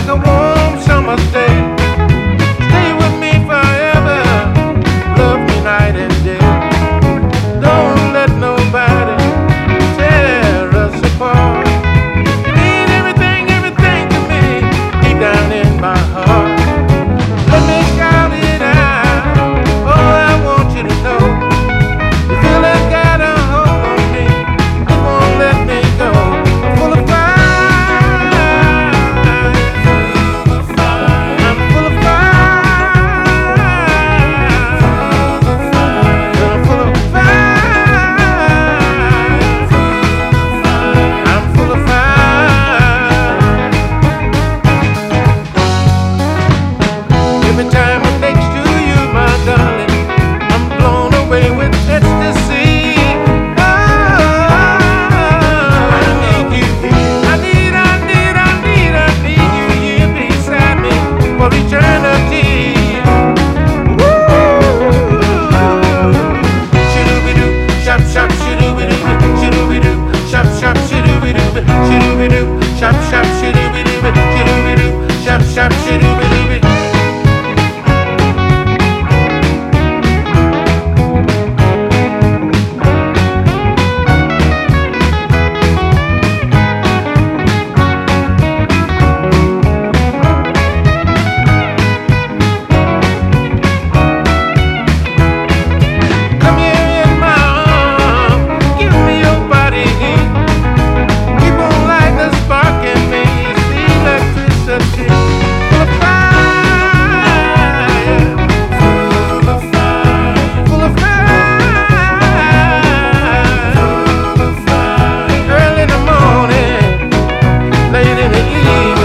like a warm summer's day. Stay with me forever, love me night and day. Don't let nobody tear us apart. You mean everything, everything to me, deep down in my heart. Let me shout it out, oh, I want you to know. The feeling got a hold on me, it won't let me go. I'm full of fire, I'm full of fire, I'm full of fire, I'm full of fire. Every time I'm next to you, my darling, I'm blown away with ecstasy. Oh, I need you here. I need you here beside me for eternity. Woo! Shoo-doo-be-doo, shop, shop, shoo-doo-be-doo, shoo-doo-be-doo, shop, shop, shoo-doo-be-doo, shoo-doo-be-doo, shop, shop, shoo-doo-be-doo, shoo-doo-be-doo, shop, shop, shoo-doo-be-doo. Come here in my arms, give me your body heat. Keep on lighting the spark in me, it's the electricity. Full of fire, full of fire, full of fire, full of fire. Early in the morning, late in the evening.